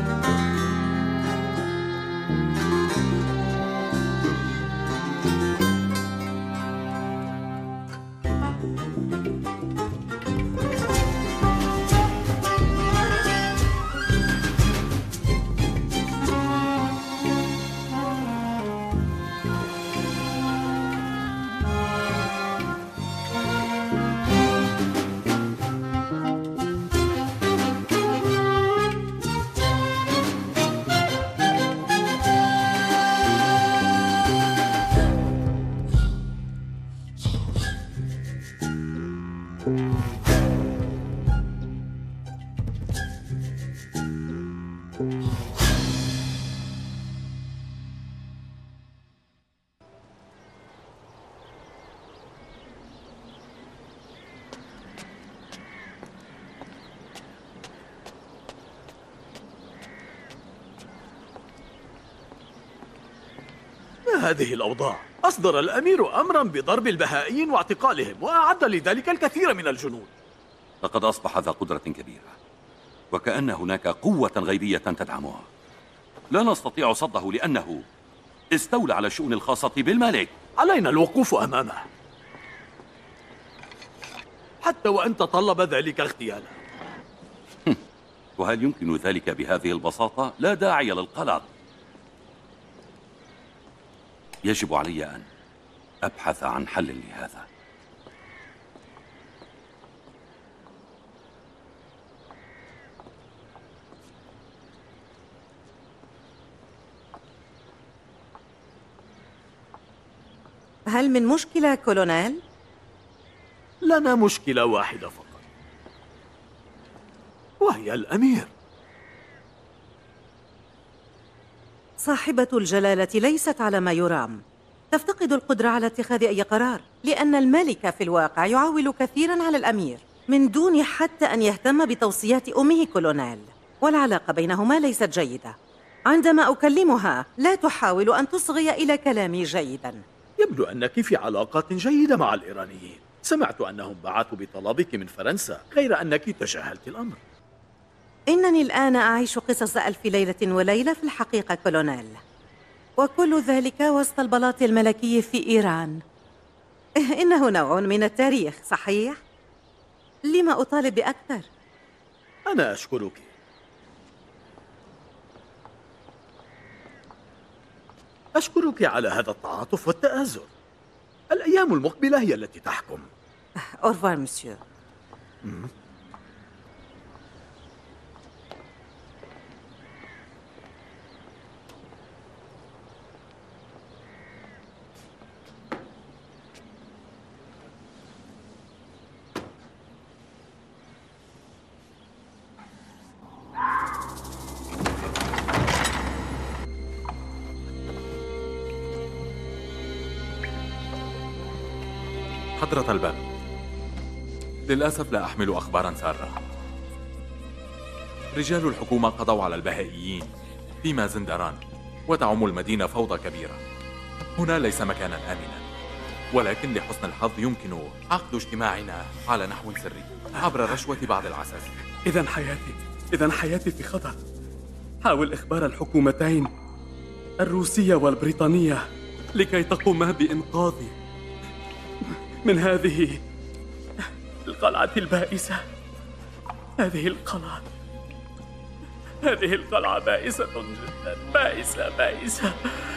هذه الأوضاع. أصدر الأمير أمرا بضرب البهائيين واعتقالهم، وأعد لذلك الكثير من الجنود. لقد أصبح ذا قدرة كبيرة، وكأن هناك قوة غيبية تدعمها. لا نستطيع صده لأنه استولى على الشؤون الخاصة بالملك. علينا الوقوف أمامه حتى وإن تطلب ذلك اغتياله. وهل يمكن ذلك بهذه البساطة؟ لا داعي للقلق. يجب علي أن أبحث عن حل لهذا. هل من مشكلة كولونيل؟ لنا مشكلة واحدة فقط، وهي الأمير. صاحبة الجلالة ليست على ما يرام، تفتقد القدرة على اتخاذ أي قرار، لأن الملك في الواقع يعول كثيرا على الأمير من دون حتى أن يهتم بتوصيات أمه كولونيل، والعلاقة بينهما ليست جيدة. عندما أكلمها لا تحاول أن تصغي إلى كلامي جيدا. يبدو أنك في علاقات جيدة مع الإيرانيين. سمعت أنهم بعثوا بطلبك من فرنسا، غير أنك تجاهلت الأمر. إنني الآن أعيش قصص ألف ليلة وليلة في الحقيقة كولونيل، وكل ذلك وسط البلاط الملكي في إيران. إنه نوع من التاريخ، صحيح؟ لما أطالب بأكثر؟ أنا أشكرك. أشكرك على هذا التعاطف والتآزر. الأيام المقبلة هي التي تحكم. au revoir monsieur. حضرة الباب، للأسف لا أحمل أخباراً سارة. رجال الحكومة قضوا على البهائيين في مازندران، وتعم المدينة فوضى كبيرة. هنا ليس مكاناً آمناً، ولكن لحسن الحظ يمكن عقد اجتماعنا على نحو سري عبر رشوة بعض العساكر. إذن حياتي في خطر. حاول إخبار الحكومتين الروسية والبريطانية لكي تقوما بإنقاذي من هذه القلعة البائسة. هذه القلعة بائسة جدا، بائسة.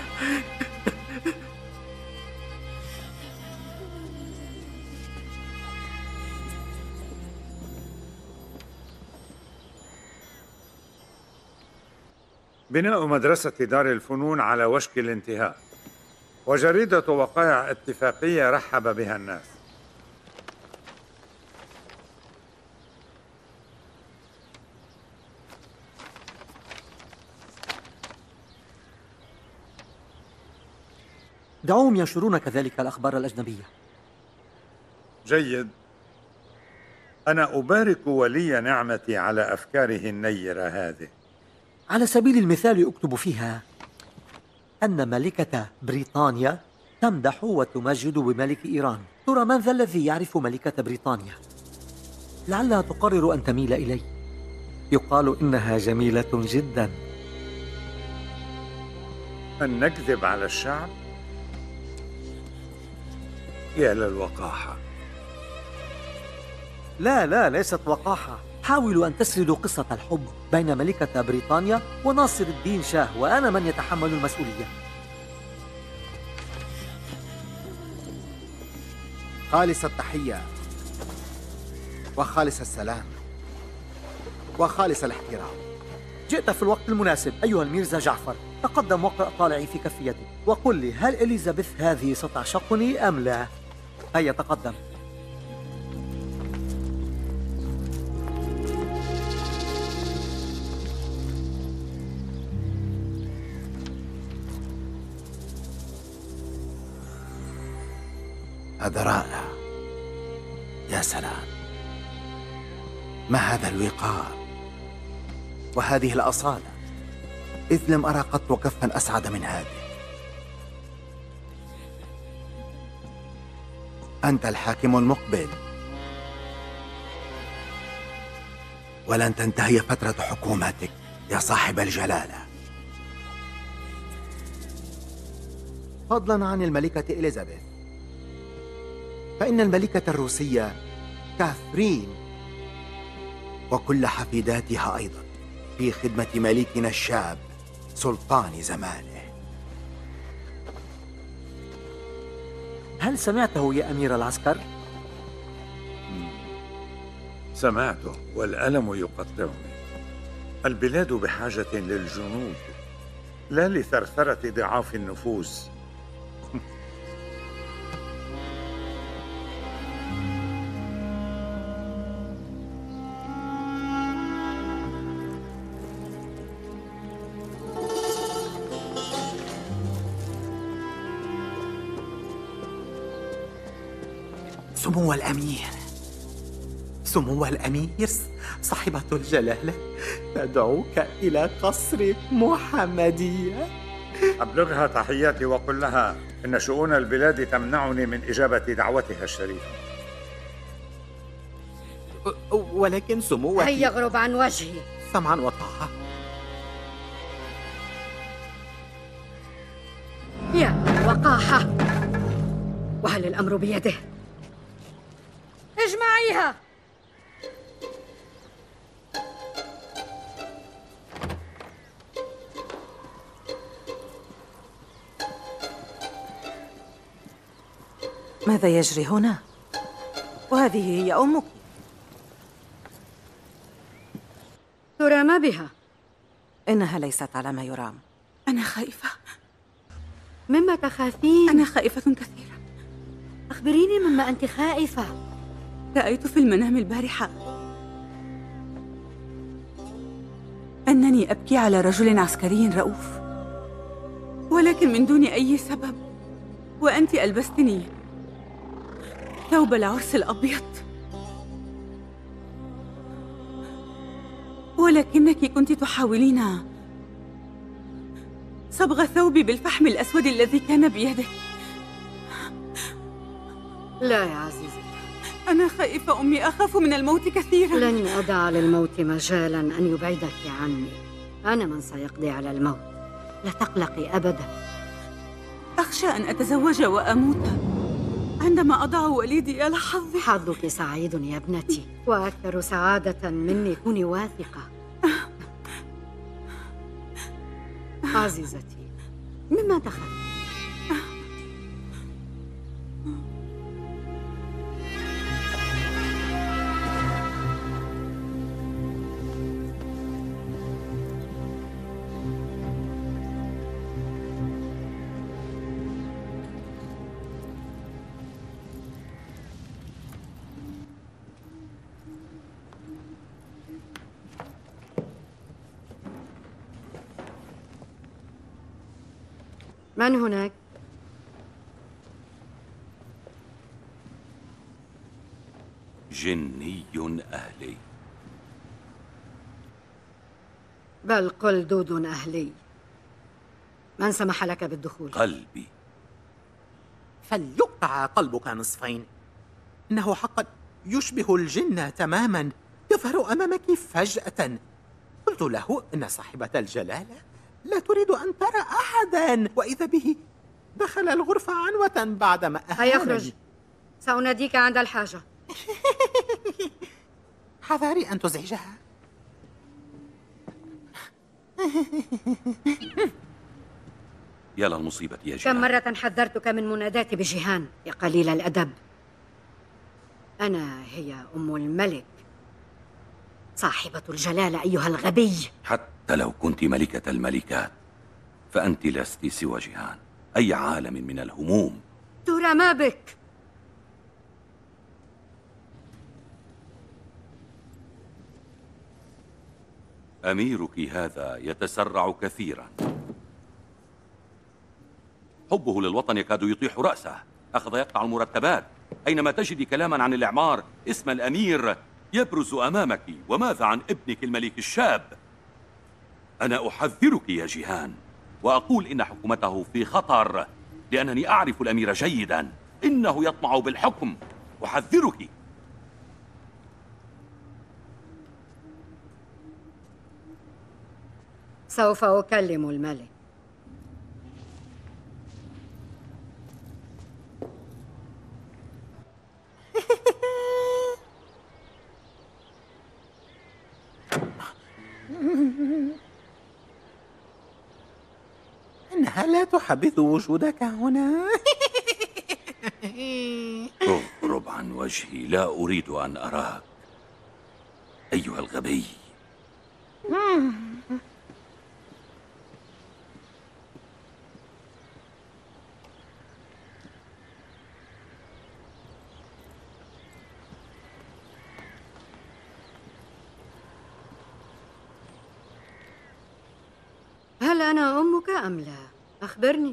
بناء مدرسة دار الفنون على وشك الانتهاء، وجريدة وقائع اتفاقية رحب بها الناس. دعوهم ينشرون كذلك الأخبار الأجنبية. جيد. أنا أبارك ولي نعمتي على أفكاره النيرة هذه. على سبيل المثال أكتب فيها أن ملكة بريطانيا تمدح وتمجد بملك إيران. ترى من ذا الذي يعرف ملكة بريطانيا؟ لعلها تقرر أن تميل إلي. يقال إنها جميلة جدا. أن نكذب على الشعب؟ يا للوقاحة. لا ليست وقاحة. حاولوا أن تسردوا قصة الحب بين ملكة بريطانيا وناصر الدين شاه، وأنا من يتحمل المسؤولية. خالص التحية وخالص السلام وخالص الاحترام. جئت في الوقت المناسب أيها الميرزا جعفر. تقدم واقرأ طالعي في كفيتي وقل لي، هل إليزابيث هذه ستعشقني أم لا؟ هيا تقدم. هذا رائع. يا سلام، ما هذا الوقار وهذه الأصالة، إذ لم أرى قط كفا أسعد من هذه. أنت الحاكم المقبل، ولن تنتهي فترة حكومتك يا صاحب الجلالة. فضلا عن الملكة إليزابيث، فإن الملكة الروسية كاثرين وكل حفيداتها أيضا في خدمة ملكنا الشاب سلطان زمانه. هل سمعته يا أمير العسكر؟ سمعته والألم يقطعني. البلاد بحاجة للجنود، لا لثرثرة ضعاف النفوس. سمو الأمير، سمو الأمير، صاحبة الجلالة تدعوك إلى قصر محمدية. أبلغها تحياتي وقل لها إن شؤون البلاد تمنعني من إجابة دعوتها الشريفة. ولكن سموك هيا اغرب عن وجهي. سمعا وطاعة. يا وقاحة، وهل الأمر بيده؟ اجمعيها. ماذا يجري هنا؟ وهذه هي أمك. ترى ما بها؟ إنها ليست على ما يرام. أنا خائفة. مما تخافين؟ أنا خائفة كثيرا. أخبريني مما أنت خائفة. رأيت في المنام البارحة أنني أبكي على رجل عسكري رؤوف، ولكن من دون أي سبب، وأنت ألبستني ثوب العرس الأبيض، ولكنك كنت تحاولين صبغ ثوبي بالفحم الأسود الذي كان بيدك. لا يا عزيزتي، أنا خائفة أمي، أخاف من الموت كثيرا. لن أدع للموت مجالا أن يبعدك عني. أنا من سيقضي على الموت، لا تقلقي أبدا. أخشى أن أتزوج وأموت عندما أضع وليدي يا لحظي. حظك سعيد يا ابنتي، وأكثر سعادة مني، كوني واثقة. عزيزتي، مما تخافي؟ من هناك؟ جني أهلي. بل قل دود أهلي. من سمح لك بالدخول؟ قلبي. فليقطع قلبك نصفين. إنه حقا يشبه الجن تماما، يظهر أمامك فجأة قلت له إن صاحبة الجلالة لا تريد أن ترى أحدا، وإذا به دخل الغرفة عنوة بعدما هيا اخرج، سأناديك عند الحاجة. حذاري أن تزعجها. يا للمصيبة يا كم جيهان. مرة حذرتك من مناداتي بجيهان يا قليل الأدب. أنا هي أم الملك صاحبة الجلالة أيها الغبي. حتى لو كنت ملكة الملكات فأنت لست سوى جيهان، أي عالم من الهموم. ترى ما بك؟ أميرك هذا يتسرع كثيرا، حبه للوطن يكاد يطيح رأسه، أخذ يقطع المرتبات. أينما تجدي كلاما عن الإعمار اسم الأمير يبرز أمامك. وماذا عن ابنك الملك الشاب؟ أنا أحذرك يا جيهان وأقول إن حكومته في خطر، لأنني أعرف الأمير جيدا، إنه يطمع بالحكم. أحذرك. سوف أكلم الملك. إنها لا تحبذ وجودك هنا. اغرب عن وجهي، لا أريد أن أراك أيها الغبي. هل أنا أمك أم لا؟ أخبرني.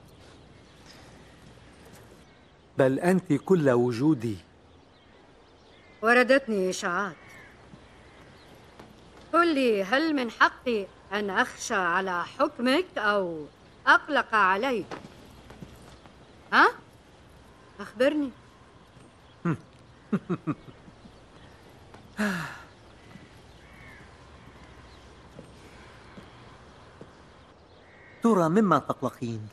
بل أنت كل وجودي. وردتني إشاعات. قل لي، هل من حقي أن أخشى على حكمك أو أقلق عليك؟ ها؟ أخبرني. ترى مما تقلقين؟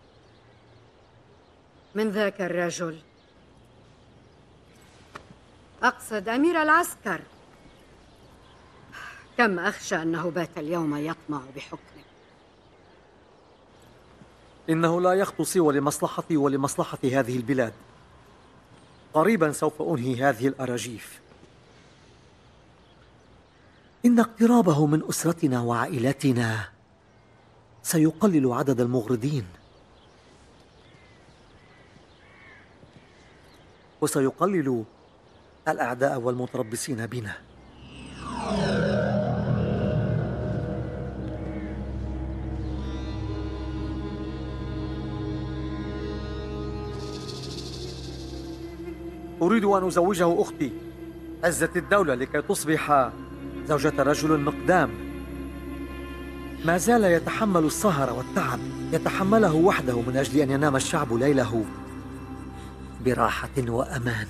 من ذاك الرجل، أقصد أمير العسكر. كم أخشى أنه بات اليوم يطمع بحكمك. إنه لا يخطو سوى لمصلحتي ولمصلحة هذه البلاد. قريبا سوف أنهي هذه الأراجيف. إن اقترابه من أسرتنا وعائلتنا سيقلل عدد المغردين، وسيقلل الأعداء والمتربصين بنا. أريد أن أزوجه أختي عزة الدولة لكي تصبح زوجة رجل مقدام ما زال يتحمل السهر والتعب، يتحمله وحده من أجل أن ينام الشعب ليله براحة وأمان.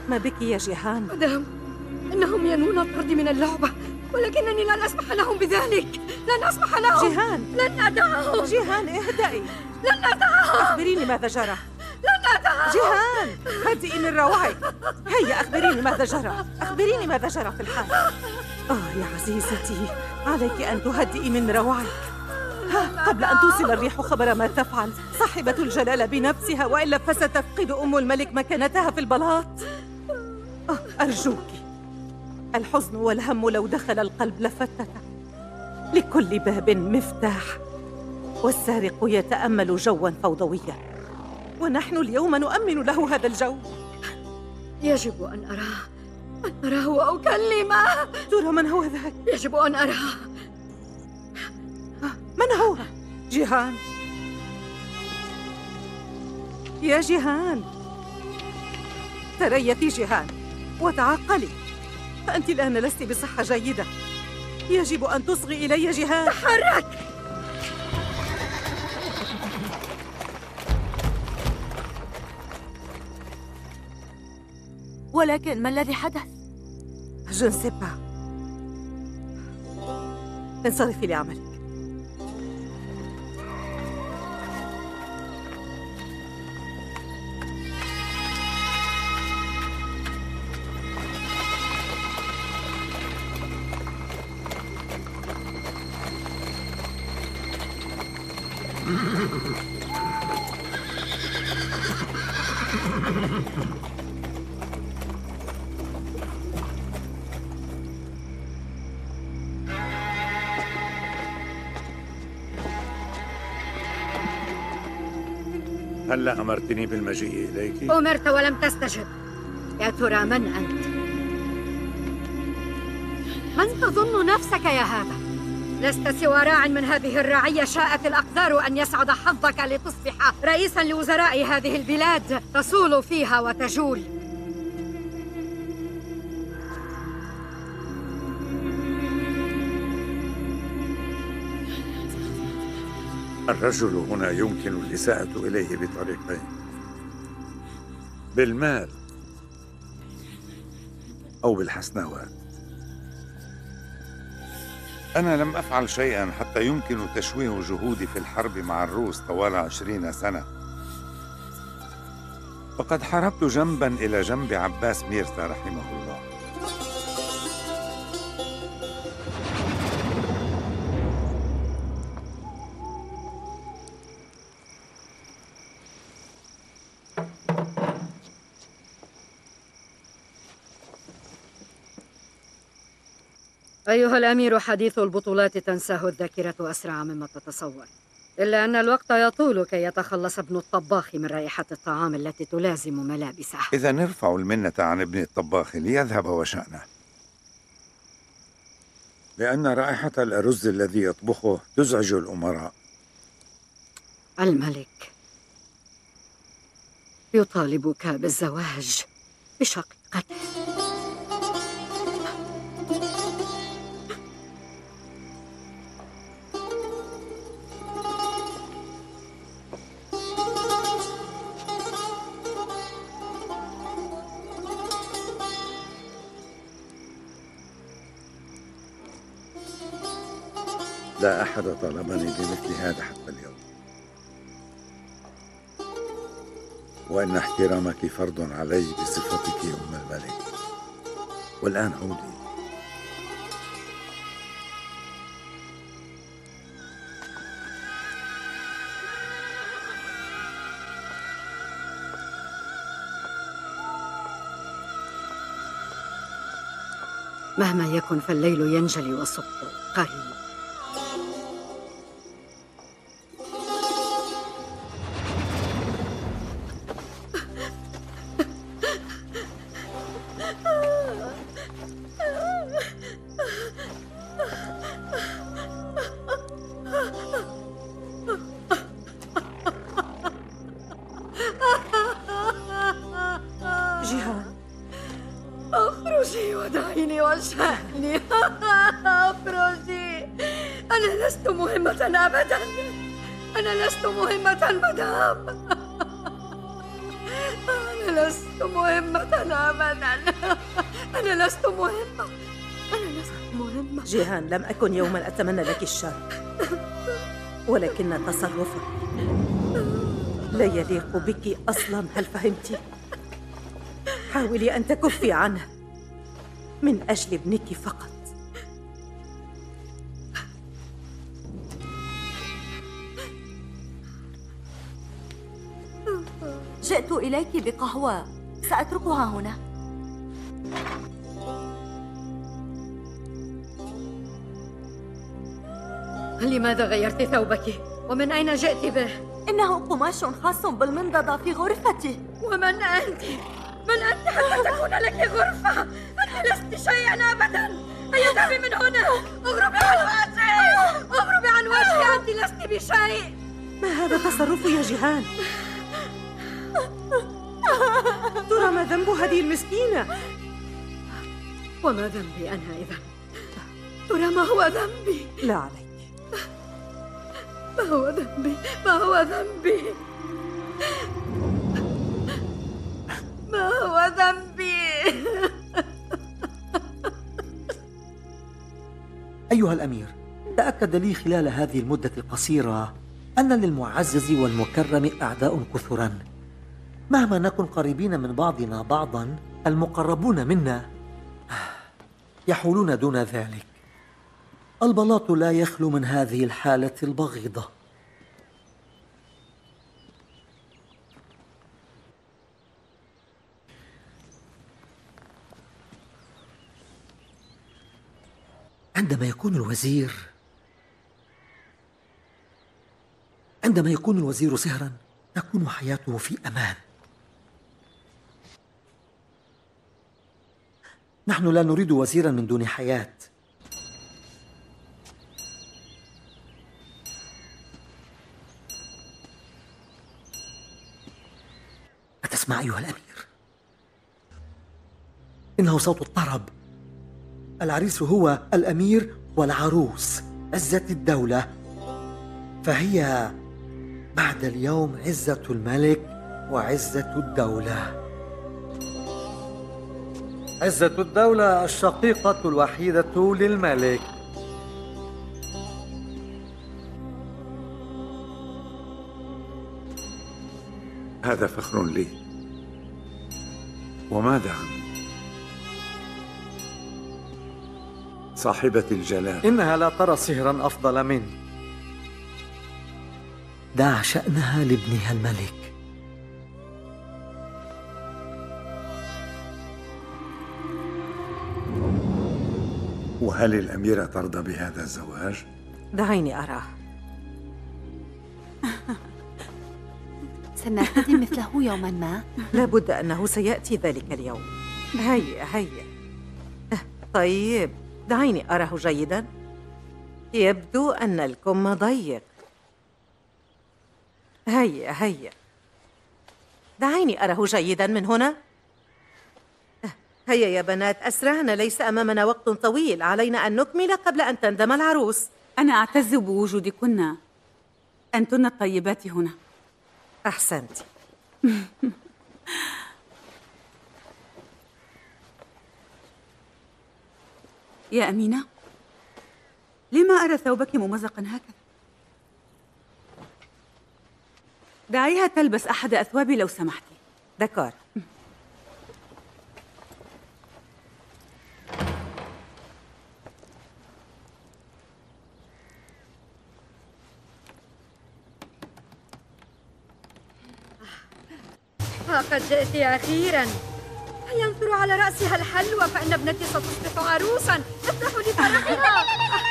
ما بك يا جيهان؟ مدام، إنهم ينوون طردي من اللعبة، ولكنني لن أسمح لهم بذلك. لن أسمح لهم. جيهان، لن أدعهم. جيهان اهدئي. لن أدعهم. أخبريني ماذا جرى. لن أدعهم. جيهان، هدئي من روعك. هيا أخبريني ماذا جرى. أخبريني ماذا جرى في الحال. يا عزيزتي، عليك أن تهدئي من روعك. قبل أن توصل الريح خبر ما تفعل صاحبة الجلالة بنفسها، وإلا فستفقد أم الملك مكانتها في البلاط. أرجوك، الحزن والهم لو دخل القلب لفتك. لكل باب مفتاح، والسارق يتأمل جوا فوضويا، ونحن اليوم نؤمن له هذا الجو. يجب أن أراه وأكلمه. ترى من هو ذاك؟ يجب أن أراه. من هو؟ جيهان، يا جيهان، تريثي جيهان وتعقلي، فأنت الآن لست بصحة جيدة. يجب أن تصغي إلي جيهان. تحرك! ولكن ما الذي حدث؟ جنسبة، انصرفي لعملك. هلأ أمرتني بالمجيء إليك؟ أمرت ولم تستجب. يا ترى من أنت؟ من تظن نفسك يا هذا؟ لست سوى راع من هذه الرعية شاءت الأقدار أن يسعد حظك لتصبح رئيساً لوزراء هذه البلاد، تصول فيها وتجول. الرجل هنا يمكن الإساءة إليه بطريقين: بالمال أو بالحسناوات. أنا لم أفعل شيئا حتى يمكن تشويه جهودي في الحرب مع الروس طوال 20 سنة. وقد حاربت جنبا إلى جنب عباس ميرزا رحمه الله. أيها الأمير، حديث البطولات تنساه الذاكرة أسرع مما تتصور، إلا أن الوقت يطول كي يتخلص ابن الطباخ من رائحة الطعام التي تلازم ملابسه. إذا نرفع المنة عن ابن الطباخ ليذهب وشأنه، لأن رائحة الأرز الذي يطبخه تزعج الأمراء. الملك يطالبك بالزواج بشقيقته. لا أحد طلبني بمثل هذا حتى اليوم، وإن احترامك فرض علي بصفتك أم الملك. والآن عودي. مهما يكن فالليل ينجلي والصبح قريب. جيهان، اخرجي ودعيني وشأني. اخرجي. أنا لست مهمة أبدا. أنا لست مهمة مدام. أنا لست مهمة أبدا. أنا لست مهمة. أنا لست مهمة. جيهان، لم أكن يوما أتمنى لك الشر، ولكن تصرفك لا يليق بك أصلا. هل فهمتي؟ حاولي أن تكفي عنه من أجل ابنك فقط. جئت إليك بقهوة، سأتركها هنا. لماذا غيرت ثوبك؟ ومن أين جئت به؟ إنه قماش خاص بالمنضدة في غرفتي. ومن أنت؟ من أنت حتى تكون لك غرفة؟ أنت لست شيئا أبدا. هيا اذهبي من هنا. اغربي عن وجهي. اغربي عن وجهي. أنت لست بشيء. ما هذا تصرف يا جيهان؟ ترى ما ذنب هذه المسكينة؟ وما ذنبي أنا إذا؟ ترى ما هو ذنبي؟ لا عليك. ما هو ذنبي؟ ما هو ذنبي؟ ما هو ذنبي؟ أيها الأمير، تأكد لي خلال هذه المدة القصيرة أن للمعزز والمكرم أعداء كثرا. مهما نكن قريبين من بعضنا بعضا، المقربون منا يحولون دون ذلك. البلاط لا يخلو من هذه الحالة البغيضة. عندما يكون الوزير سهرا، تكون حياته في أمان. نحن لا نريد وزيرا من دون حياة. أتسمع أيها الأمير؟ إنه صوت الطرب. العريس هو الأمير والعروس عزة الدولة، فهي بعد اليوم عزة الملك وعزة الدولة. عزة الدولة الشقيقة الوحيدة للملك. هذا فخر لي. وماذا عن صاحبة الجلال؟ إنها لا ترى صهرا أفضل مني. دع شأنها لابنها الملك. وهل الأميرة ترضى بهذا الزواج؟ دعيني أراه. سنرتدي مثله يوما ما. لابد أنه سيأتي ذلك اليوم. هيا. طيب، دعيني أراه جيدا. يبدو أن الكم ضيق. هيا. دعيني أراه جيدا من هنا. هيا يا بنات، أسرعنا، ليس أمامنا وقت طويل. علينا أن نكمل قبل أن تندم العروس. أنا أعتز بوجودكن. أنتن الطيبات هنا. أحسنت. يا أمينة، لما أرى ثوبك ممزقا هكذا؟ دعيها تلبس أحد أثوابي لو سمحتي. دكار. قد جئت أخيراً. هيا انظروا على رأسها الحلوى، فإن ابنتي ستصبح عروساً. افتحوا لي فرحها.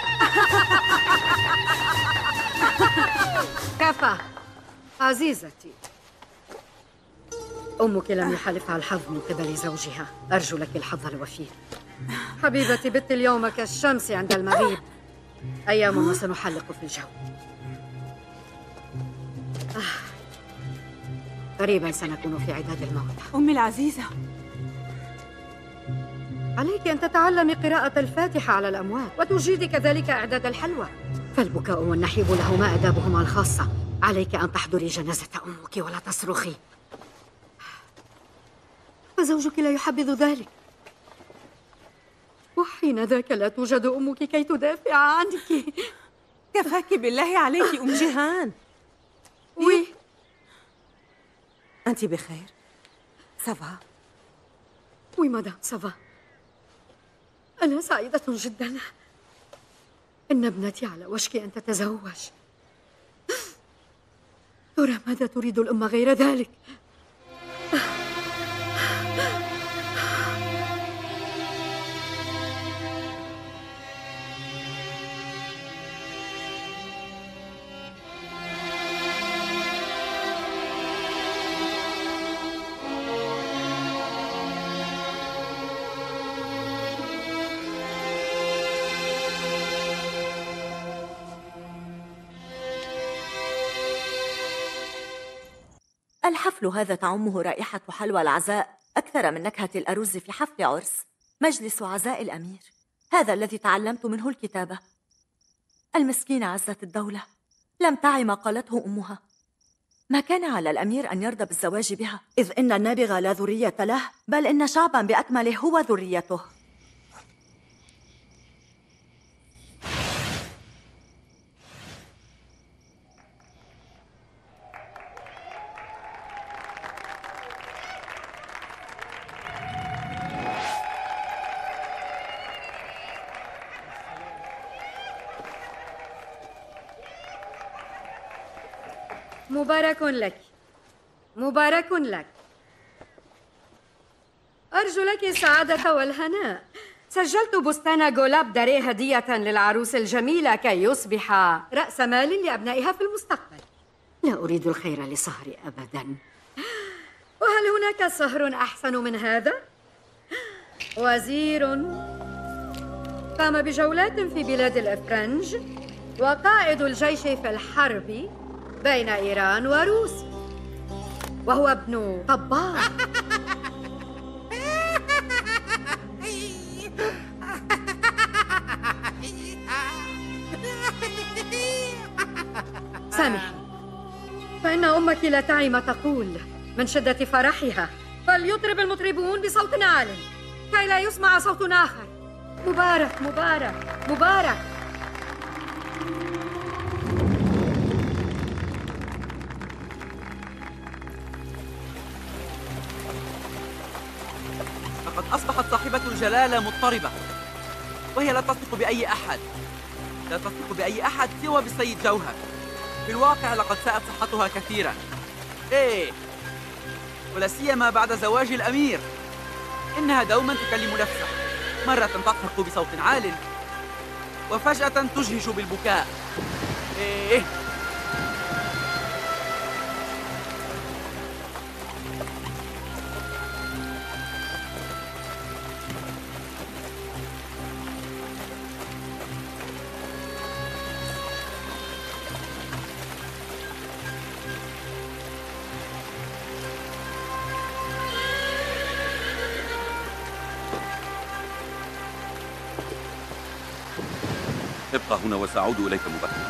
كفى عزيزتي. أمك لم يحالفها الحظ من قبل زوجها. أرجو لك الحظ الوفير. حبيبتي، بت اليوم كالشمس عند المغيب. أيام وسنحلق في الجو. قريبا سنكون في عداد الموتى. أمي العزيزة، عليك أن تتعلمي قراءة الفاتحة على الأموات، وتجيدي كذلك إعداد الحلوى. فالبكاء والنحيب لهما آدابهما الخاصة. عليك أن تحضري جنازة أمك ولا تصرخي. فزوجك لا يحبذ ذلك، وحين ذاك لا توجد أمك كي تدافع عنك. كفاك بالله عليك أم جيهان. وي، أنت بخير؟ سافا؟ وي مدام سافا، أنا سعيدة جدا. إن ابنتي على وشك أن تتزوج. ترى ماذا تريد الأم غير ذلك؟ الحفل هذا تعمه رائحة حلوى العزاء أكثر من نكهة الأرز في حفل عرس. مجلس عزاء الأمير، هذا الذي تعلمت منه الكتابة. المسكينة عزة الدولة لم تعي ما قالته أمها. ما كان على الأمير أن يرضى بالزواج بها، إذ إن النابغة لا ذرية له، بل إن شعبا بأكمله هو ذريته. مبارك لك، مبارك لك. أرجو لك السعادة والهناء. سجلت بستان جولاب داري هدية للعروس الجميلة كي يصبح رأس مال لأبنائها في المستقبل. لا أريد الخير لصهري أبدا. وهل هناك صهر أحسن من هذا؟ وزير قام بجولات في بلاد الإفرنج، وقائد الجيش في الحرب بين إيران وروسيا، وهو ابن طباخ. سامحي، فإن أمك لا تعي ما تقول من شدة فرحها. فليطرب المطربون بصوت عال كي لا يسمع صوت آخر. مبارك مبارك مبارك. لقد أصبحت صاحبة الجلالة مضطربة، وهي لا تثق بأي أحد، لا تثق بأي أحد سوى بالسيد جوهر. في الواقع لقد ساءت صحتها كثيرا، ولا سيما بعد زواج الأمير. إنها دوما تكلم نفسها، مرة تضحك بصوت عال، وفجأة تجهش بالبكاء. ابقى هنا وسأعود إليك مبكرا.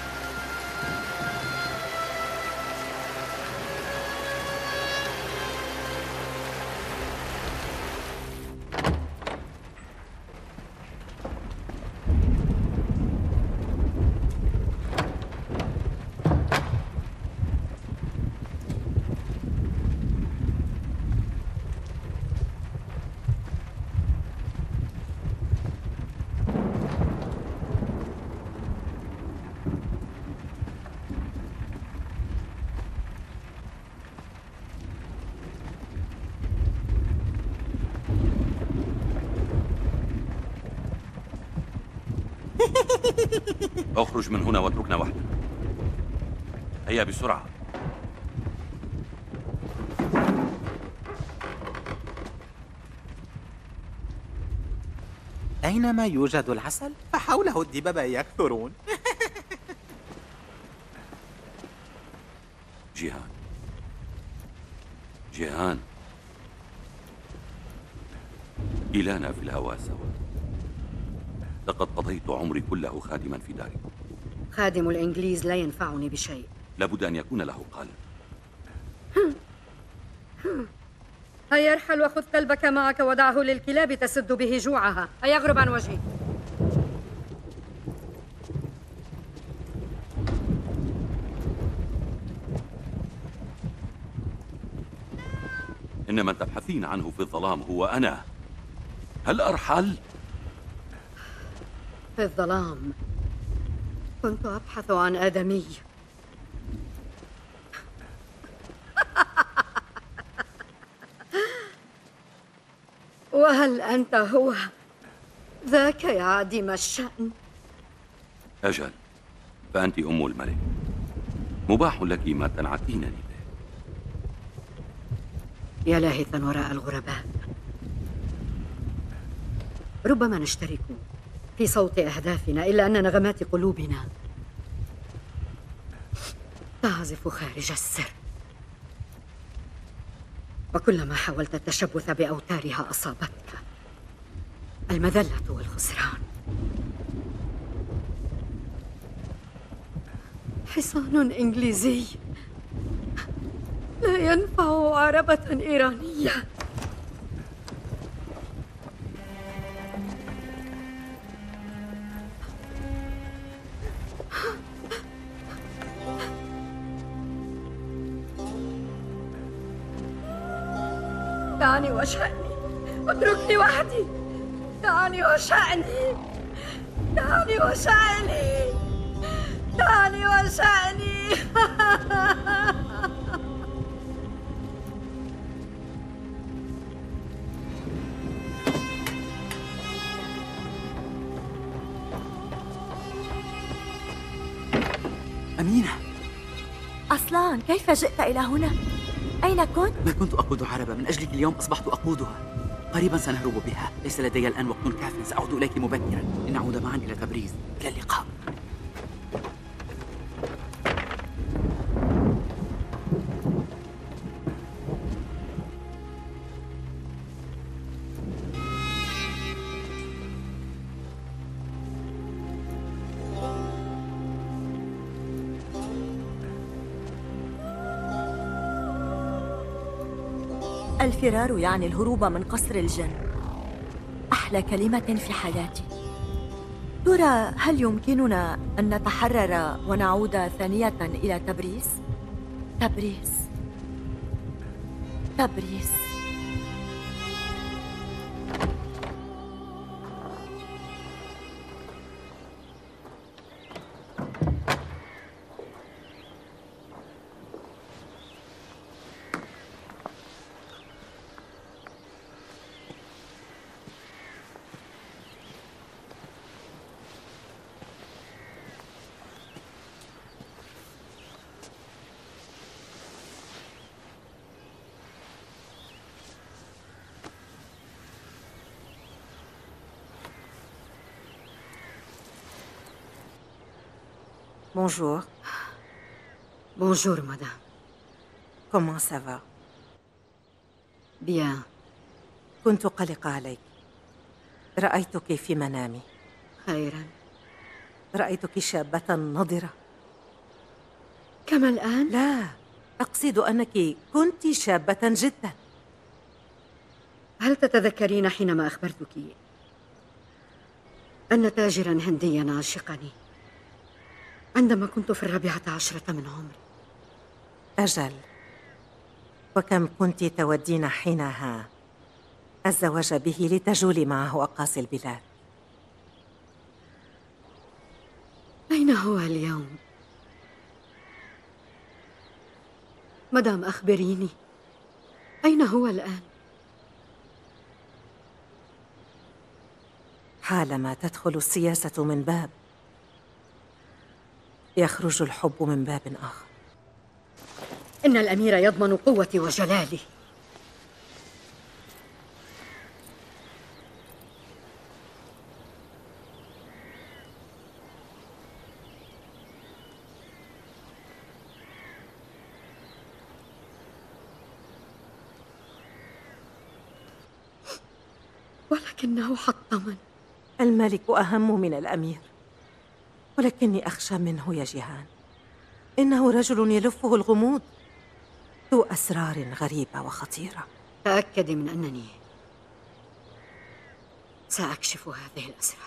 اخرج من هنا واتركنا وحدنا. هيا بسرعة. أينما يوجد العسل فحوله الدببة يكثرون. جيهان، جيهان، إلهنا في الهوى سوا. لقد قضيت عمري كله خادما في داري. خادم الإنجليز لا ينفعني بشيء. لابد أن يكون له قال. هيا ارحل وخذ كلبك معك ودعه للكلاب تسد به جوعها. هيا اغرب عن وجهي. إن من تبحثين عنه في الظلام هو أنا. هل أرحل؟ في الظلام كنت أبحث عن آدمي. وهل أنت هو ذاك يا عديم الشأن؟ أجل، فأنت أم الملك، مباح لك ما تنعتينني به. يا لاهثا وراء الغرباء، ربما نشترك في صوت أهدافنا، إلا أن نغمات قلوبنا تعزف خارج السر، وكلما حاولت التشبث بأوتارها أصابتك المذلة والخسران. حصان إنجليزي لا ينفع عربة إيرانية. دعني وشأني، اتركني وحدي. دعني وشأني، دعني وشأني، دعني وشأني. أمينة، أصلان كيف جئت إلى هنا؟ أين كنت؟ ما كنت أقود عربة، من أجلك اليوم أصبحت أقودها. قريبا سنهرب بها، ليس لدي الآن وقت كاف، سأعود إليك مبكرا لنعود معا إلى تبريز. إلى اللقاء. الفرار يعني الهروب من قصر الجن. أحلى كلمة في حياتي. ترى هل يمكننا أن نتحرر ونعود ثانية إلى تبريز؟ تبريز، تبريز. Bonjour. Bonjour, madame. Comment ça va? Bien. كنت قلقة عليك. رأيتك في منامي. خيراً. رأيتك شابة نضرة. كما الآن؟ لا، أقصد أنك كنت شابة جداً. هل تتذكرين حينما أخبرتك أن تاجراً هندياً عاشقني عندما كنت في 14 من عمري؟ أجل، وكم كنت تودين حينها الزواج به لتجولي معه أقاصي البلاد. أين هو اليوم؟ مدام أخبريني، أين هو الآن؟ حالما تدخل السياسة من باب، يخرج الحب من باب آخر. إن الأمير يضمن قوتي وجلالي. ولكنه حطمني. الملك أهم من الأمير، ولكني أخشى منه يا جيهان. إنه رجل يلفه الغموض، ذو أسرار غريبة وخطيرة. تأكدي من أنني سأكشف هذه الأسرار.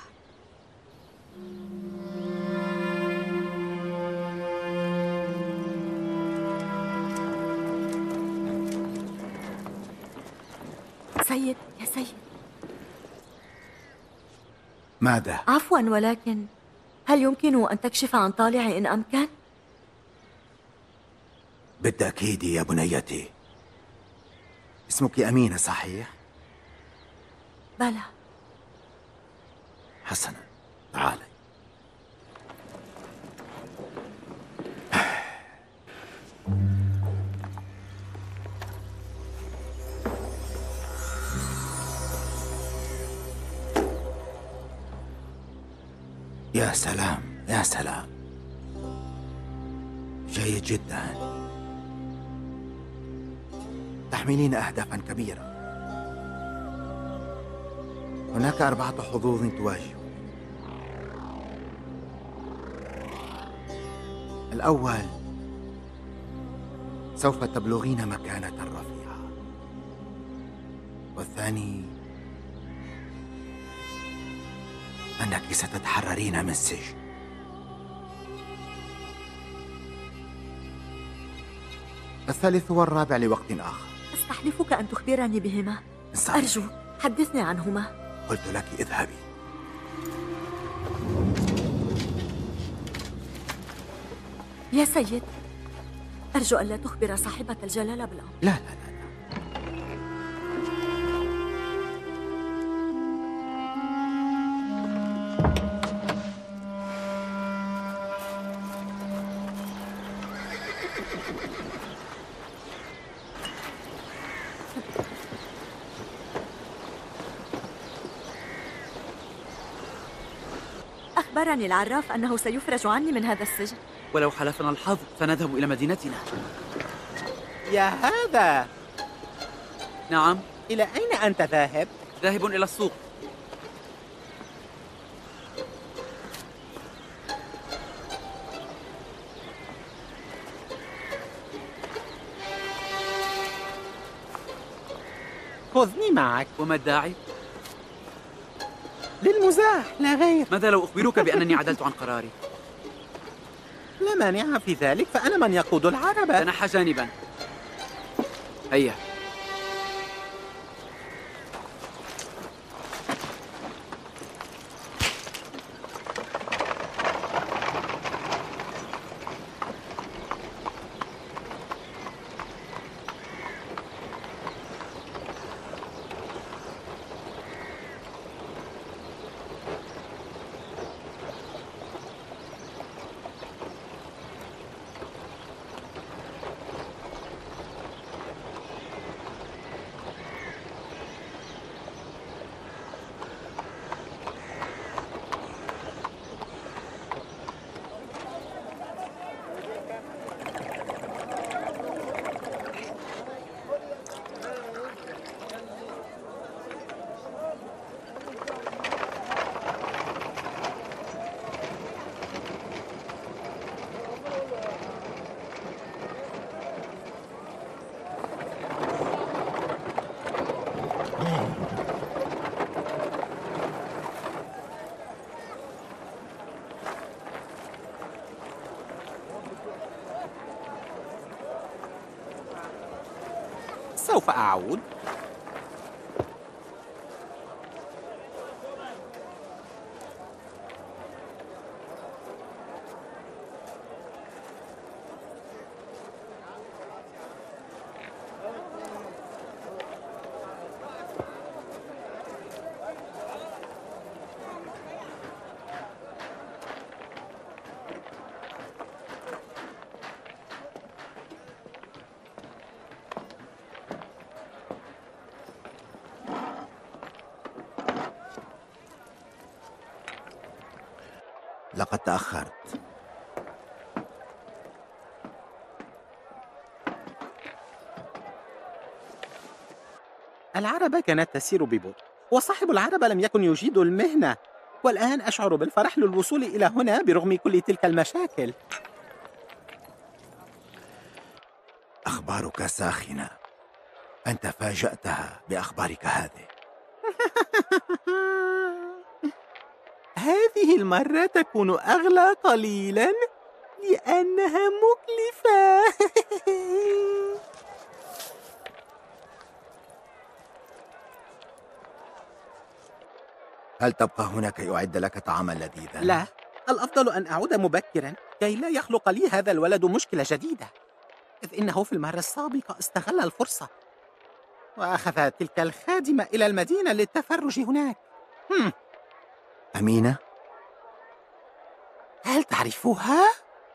سيد، يا سيد. ماذا؟ عفواً، ولكن هل يمكن أن تكشف عن طالع إن أمكن؟ بالتأكيد يا بنيتي. اسمك أمينة صحيح؟ بلى. حسنا، تعالي. يا سلام يا سلام، جيد جدا. تحملين أهدافا كبيرة. هناك 4 حظوظ تواجه. الأول، سوف تبلغين مكانة رفيعة. والثاني، أنك ستتحررين من السجن. الثالث والرابع لوقت آخر. أستحلفك أن تخبرني بهما. أرجوك حدثني عنهما. قلت لك اذهبي. يا سيد، أرجو ألا تخبر صاحبة الجلالة بالأمر. لا لا لا. أخبرني العراف أنه سيفرج عني من هذا السجن. ولو حلفنا الحظ فنذهب إلى مدينتنا. يا هذا. نعم. إلى أين أنت ذاهب؟ ذاهب إلى السوق. خذني معك. وما الداعي؟ للمزاح لا غير. ماذا لو أخبرك بأنني عدلت عن قراري؟ لا مانع في ذلك، فأنا من يقود العربة. تنحى جانبا. هيا. سوف أعود. لقد تأخرت. العربة كانت تسير ببطء، وصاحب العربة لم يكن يجيد المهنة، والآن أشعر بالفرح للوصول إلى هنا برغم كل تلك المشاكل. أخبارك ساخنة. أنت فاجأتها بأخبارك هذه. هذه المرة تكون أغلى قليلا لأنها مكلفة. هل تبقى هنا كي أعد لك طعاما لذيذا؟ لا، الأفضل أن أعود مبكرا كي لا يخلق لي هذا الولد مشكلة جديدة، إذ إنه في المرة السابقة استغل الفرصة وأخذ تلك الخادمة إلى المدينة للتفرج هناك. أمينة؟ هل تعرفها؟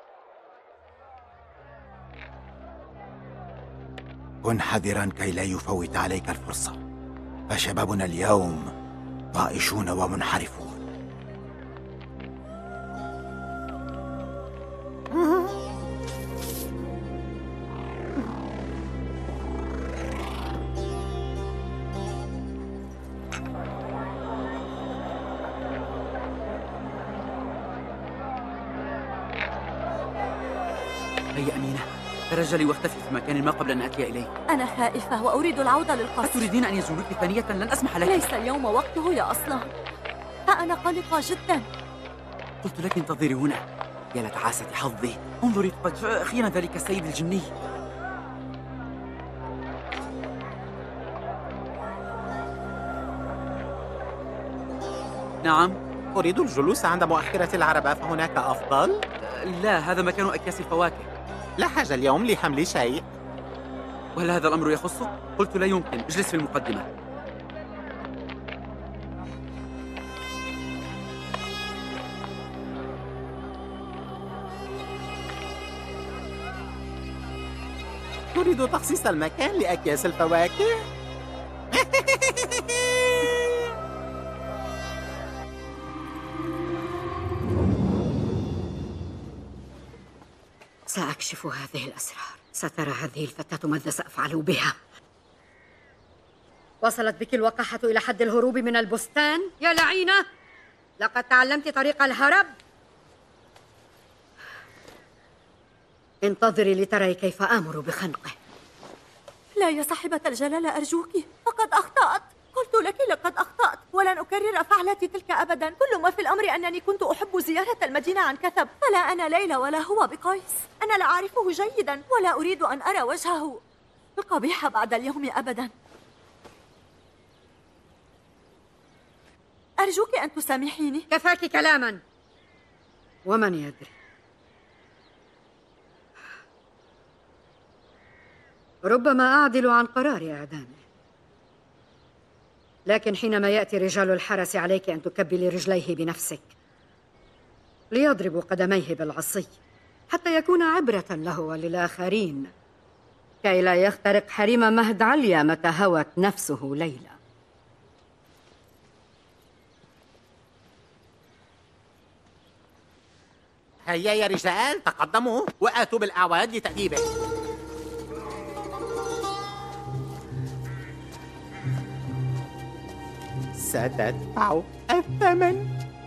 كن حذرا كي لا يفوت عليك الفرصة، فشبابنا اليوم طائشون ومنحرفون. هيا أمينة، ترجلي واختفي في مكان ما قبل أن أتي إليك. أنا خائفة وأريد العودة للقصر. أتريدين أن يزولوك ثانية؟ لن أسمح لك. ليس اليوم وقته يا أصلا، أنا قلقة جدا. قلت لك انتظري هنا. يا لتعاسة حظي، انظري قد جاء أخيرا ذلك السيد الجني. نعم، أريد الجلوس عند مؤخرة العربة، فهناك أفضل؟ لا، هذا مكان أكياس الفواكه. لا حاجة اليوم لحمل شيء. وهل هذا الأمر يخصك؟ قلت لا يمكن، اجلس في المقدمة. تريد تخصيص المكان لأكياس الفواكه؟ سأكشف هذه الأسرار. سترى هذه الفتاة ماذا سأفعل بها. وصلت بك الوقاحة إلى حد الهروب من البستان يا لعينة؟ لقد تعلمت طريق الهرب؟ انتظري لتري كيف آمر بخنقه. لا يا صاحبة الجلالة أرجوك، فقد أخطأت. قلت لك لقد أخطأت ولن أكرر فعلتي تلك أبدا. كل ما في الأمر أنني كنت أحب زيارة المدينة عن كثب، فلا أنا ليلى ولا هو بقيس. أنا لا أعرفه جيدا ولا أريد أن أرى وجهه القبيح بعد اليوم أبدا. أرجوك أن تسامحيني. كفاك كلاما. ومن يدري، ربما أعدل عن قرار إعدامه. لكن حينما يأتي رجال الحرس عليك أن تكبلي رجليه بنفسك ليضربوا قدميه بالعصي حتى يكون عبرة له وللآخرين، كي لا يخترق حريم مهد عليا متى هوت نفسه ليلى. هيا يا رجال، تقدموا وآتوا بالأعواد لتأديبه. ستدفع الثمن.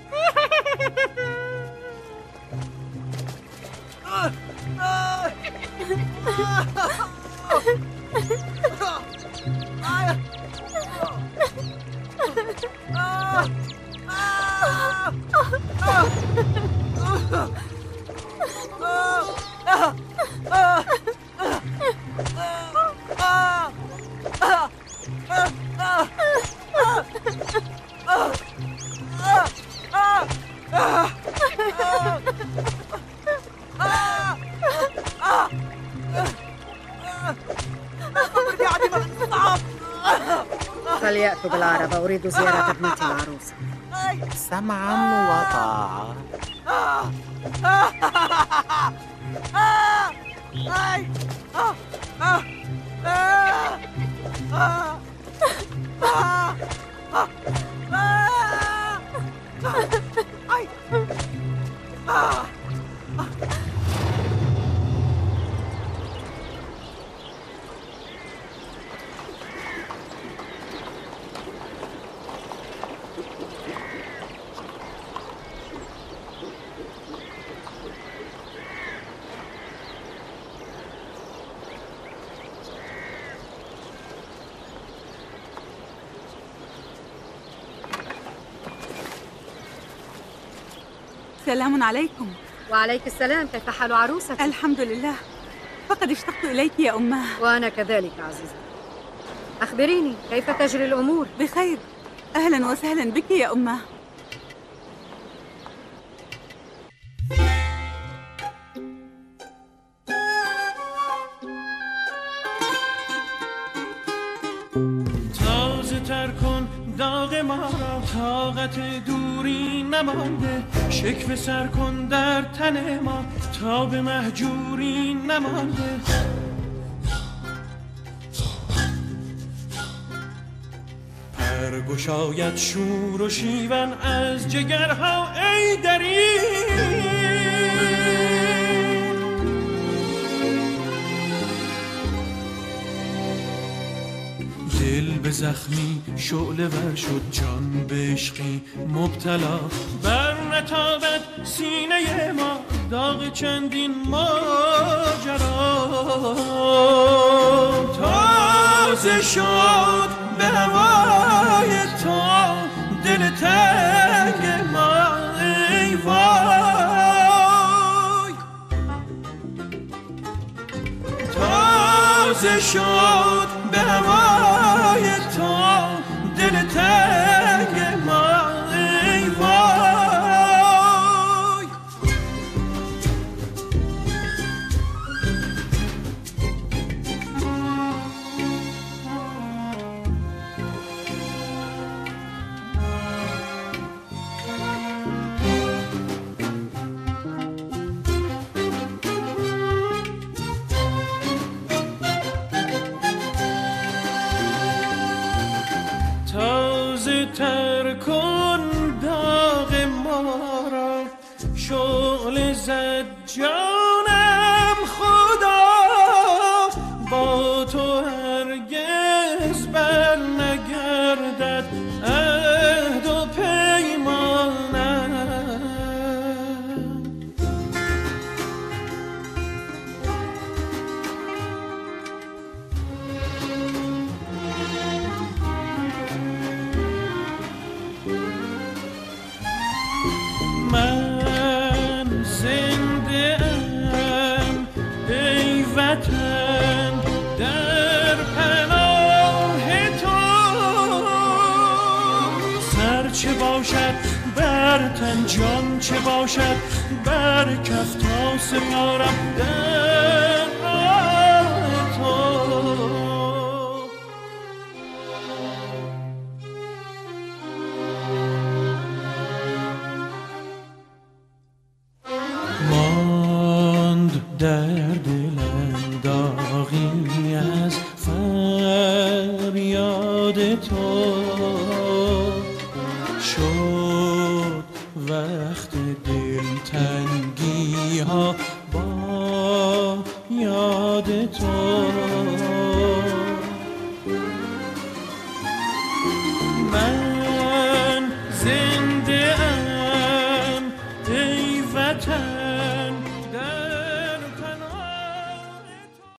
فليأتوا بالعربة، أريد زيارة ابنتي العروسة. سمعا وطاعة. سلام عليكم. وعليك السلام، كيف حال عروسك؟ الحمد لله، فقد اشتقت إليك يا أماه. وأنا كذلك عزيزتي. أخبريني كيف تجري الأمور؟ بخير، أهلا وسهلا بك يا أماه. تازه تر کن داغ ما را، طاقت دوری نمانده، شکوه سر کن در تن ما، تا به مهجوری نمانده. پرگشاید شور و شیون از جگرها ای دری، دل به زخمی شعله ور شد، جان به عشقی مبتلا، بر نتابد سینه ما داغ چندین ماجرا. تازه شد به هوای تو دل تنگ ما ای وای. تازه شد به هوای تو دل تنگ ما ای وای. تازه تر کن داغ ما را، شعله زد جانم خدا، با تو هرگز بر نگردد عهد و پیمانم. من زنده ام ای وطن در پناه تو، سر چه باشد بر تن، جان چه باشد بر کف، تا سپارم در راه تو. در دلم داغی از فریاد تو، شد وقت دلتنگی ها